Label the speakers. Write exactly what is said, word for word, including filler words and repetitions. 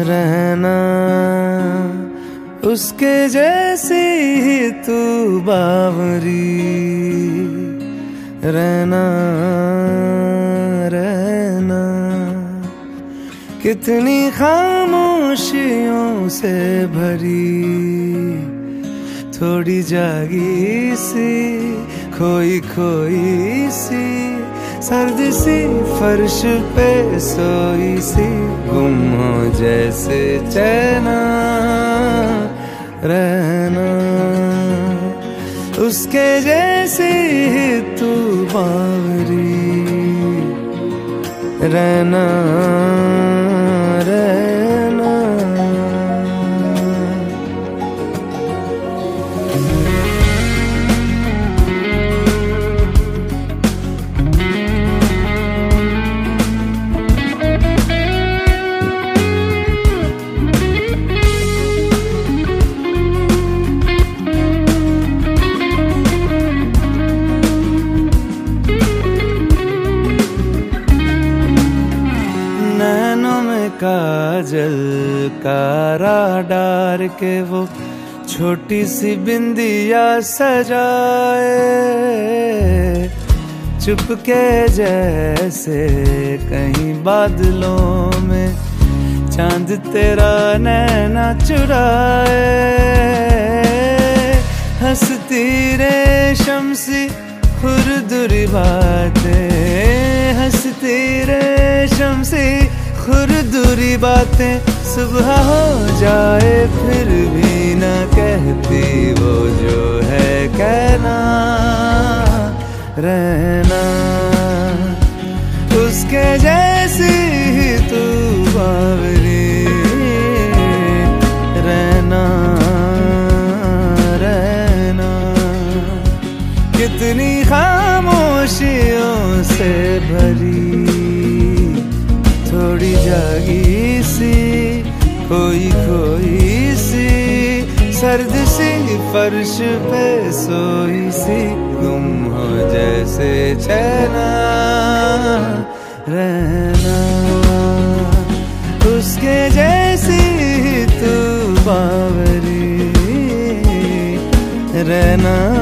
Speaker 1: रहना उसके जैसी ही तू बावरी, रहना रहना कितनी खामोशियों से भरी, थोड़ी जागी सी खोई खोई सी, सर्द सी फर्श पे सोई सी, गुम हो जैसे चैना, रहना उसके जैसे ही तू बावरी, रहना रहना। काजल कारा डार के वो छोटी सी बिंदिया सजाए, चुपके जैसे कहीं बादलों में चांद तेरा नैना चुराए, हंसती रेशम सी खुरदुरी बातें, हंसती रेशम सी खुरदुरी बातें, सुबह हो जाए फिर भी न कहती वो जो है कहना, रहना उसके जैसी ही तू बावरी, रहना रहना कितनी खामोशियों से भरी, थोड़ी जागी सी खोई खोई सी, सर्द सी फर्श पे सोई सी, गुम हो जैसे चैना, रहना उसके जैसी तू बावरी, रहना